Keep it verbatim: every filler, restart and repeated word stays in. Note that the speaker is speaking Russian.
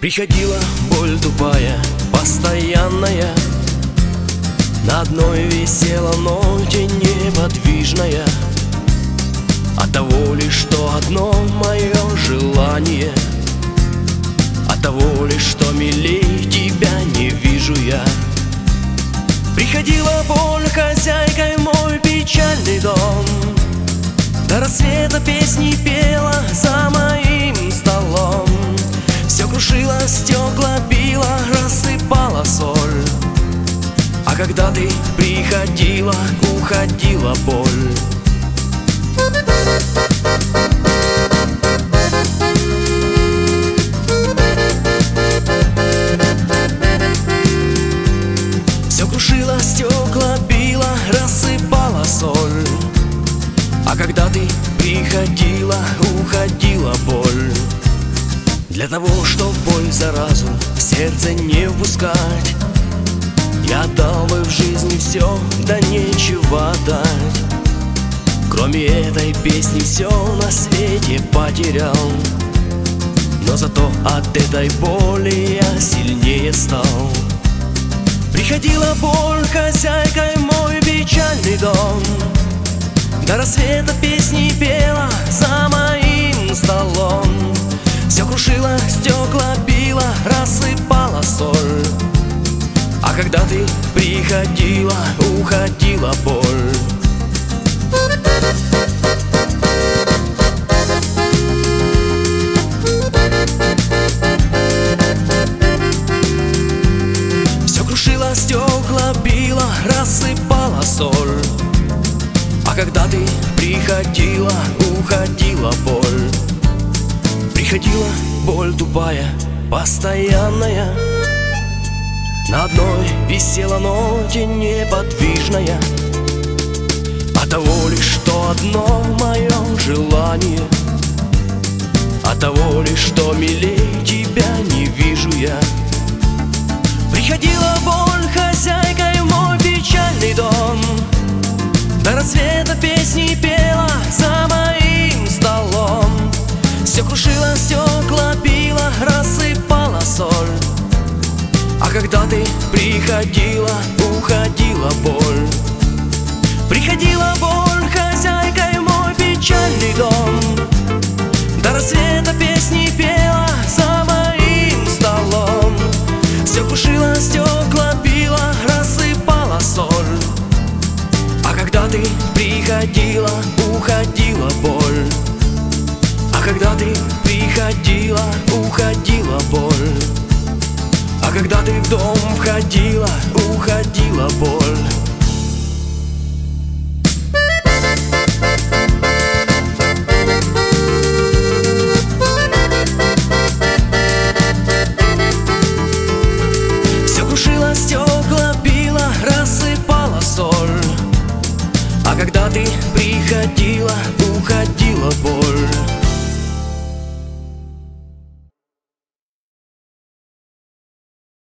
Приходила боль тупая, постоянная, на одной висела ноте неподвижная. От того лишь, что одно мое желание, от того лишь, что милей тебя не вижу я. Приходила боль хозяйкой в мой печальный дом, до рассвета песни пела за моим столом. Все крушила, стекла била, рассыпала соль. А когда ты приходила, уходила боль. Все крушила, стекла била, рассыпала соль. А когда ты приходила, уходила боль. Для того, чтоб боль заразу в сердце не впускать, я дал бы в жизни все, да нечего дать. Кроме этой песни все на свете потерял, но зато от этой боли я сильнее стал. Приходила боль хозяйкой в мой печальный дом, до рассвета песни пела за моим столом. Все крушила, стекла била, рассыпала соль. А когда ты приходила, уходила боль. Все крушила, стекла била, рассыпала соль. А когда ты приходила, уходила боль. Приходила боль тупая, постоянная, на одной висела ноте неподвижная. От того лишь, что одно мое желание, от того лишь, что милей тебя не вижу я. Приходила боль хозяйкой в мой печальный дом, до рассвета песни пела за моим столом. Все крушила, стекла била, рассыпала соль. А когда ты приходила, уходила боль. Приходила боль хозяйкой в мой печальный дом, до рассвета песни пела за моим столом. Все крушила, стекла била, рассыпала соль. А когда ты приходила, уходила боль. А когда ты приходила, уходила боль. А когда ты в дом входила, уходила боль. Все крушила, стекла била, рассыпала соль. А когда ты приходила, уходила боль.